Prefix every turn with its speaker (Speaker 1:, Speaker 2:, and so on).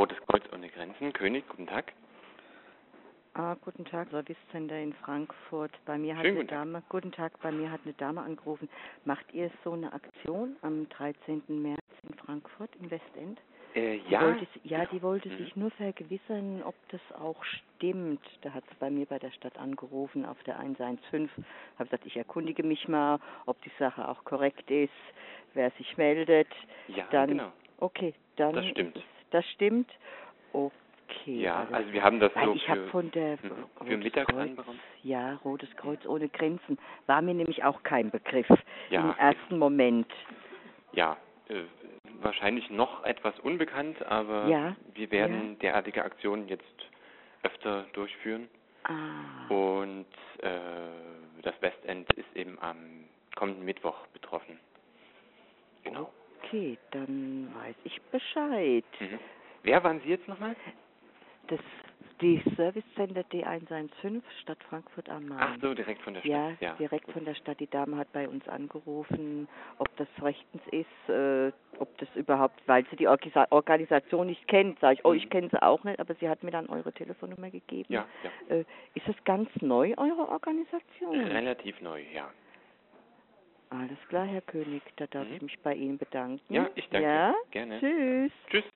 Speaker 1: Rotes Kreuz ohne Grenzen, König, guten Tag.
Speaker 2: Guten Tag, Servicecenter in Frankfurt. Bei mir hat
Speaker 1: Schönen
Speaker 2: eine Dame, guten Tag, bei mir hat eine Dame angerufen. Macht ihr so eine Aktion am 13. März in Frankfurt im Westend?
Speaker 1: Ja.
Speaker 2: Die wollte sich nur vergewissern, ob das auch stimmt. Da hat sie bei mir bei der Stadt angerufen auf der 115. Habe gesagt, ich erkundige mich mal, ob die Sache auch korrekt ist, wer sich meldet.
Speaker 1: Ja,
Speaker 2: Dann,
Speaker 1: genau.
Speaker 2: okay, dann
Speaker 1: Das stimmt.
Speaker 2: Das stimmt. Okay.
Speaker 1: Ja, also wir haben das so
Speaker 2: ich habe von der
Speaker 1: für mittags anberaumt.
Speaker 2: Ja, Rotes Kreuz ohne Grenzen. War mir nämlich auch kein Begriff im ersten Moment.
Speaker 1: Ja, wahrscheinlich noch etwas unbekannt, aber wir werden derartige Aktionen jetzt öfter durchführen. Und das Westend ist eben am kommenden Mittwoch betroffen. Genau.
Speaker 2: Okay, dann weiß ich Bescheid.
Speaker 1: Wer waren Sie jetzt nochmal?
Speaker 2: Die Servicecenter D115, Stadt Frankfurt am Main.
Speaker 1: Ach so, direkt von der Stadt.
Speaker 2: Ja, direkt von der Stadt. Die Dame hat bei uns angerufen, ob das rechtens ist, ob das überhaupt, weil sie die Organisation nicht kennt. Sag ich, ich kenne sie auch nicht, aber sie hat mir dann eure Telefonnummer gegeben.
Speaker 1: Ja.
Speaker 2: Ist das ganz neu, eure Organisation?
Speaker 1: Relativ neu, ja.
Speaker 2: Alles klar, Herr König, da darf ich mich bei Ihnen bedanken.
Speaker 1: Ja, ich danke.
Speaker 2: Ja,
Speaker 1: gerne.
Speaker 2: Tschüss.
Speaker 1: Tschüss.